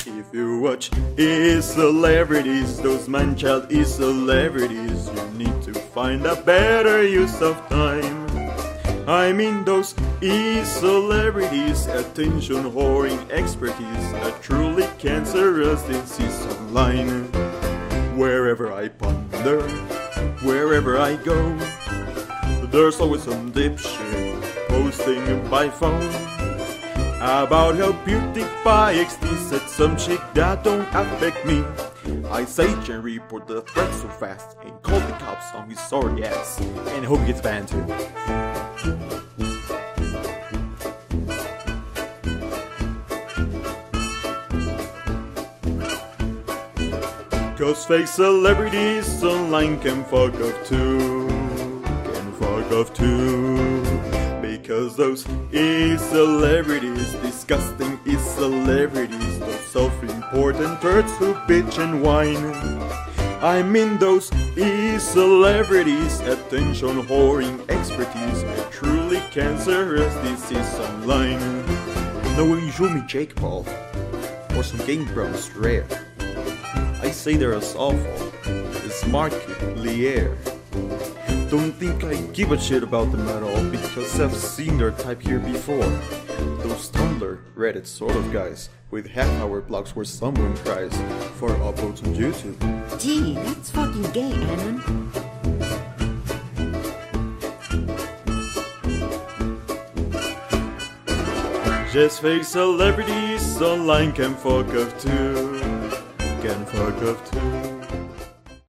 If you watch e-celebrities, those man-child e-celebrities, you need to find a better use of time. I mean those e-celebrities, attention whoring expertise, a truly cancerous disease online. Wherever I ponder, wherever I go, there's always some dipshit posting by phone about how PewDiePie XD said some shit that don't affect me. I say Jen report the threat so fast and call the cops on his sorry ass, and hope he gets banned too. Cause fake celebrities online can fuck off too. Because those e-celebrities, disgusting e-celebrities, those self-important turds who bitch and whine. I mean those e-celebrities, attention whoring expertise, a truly cancerous disease online. Now when you show me Jake Paul or some Game Bros rare, I say they're as awful as Mark Lier. Don't think I give a shit about them at all because I've seen their type here before. Those Tumblr, Reddit sort of guys with half-hour blogs where someone cries for uploads on YouTube. Gee, that's fucking gay, Anon. Just fake celebrities online can fuck off too. Can fuck off too.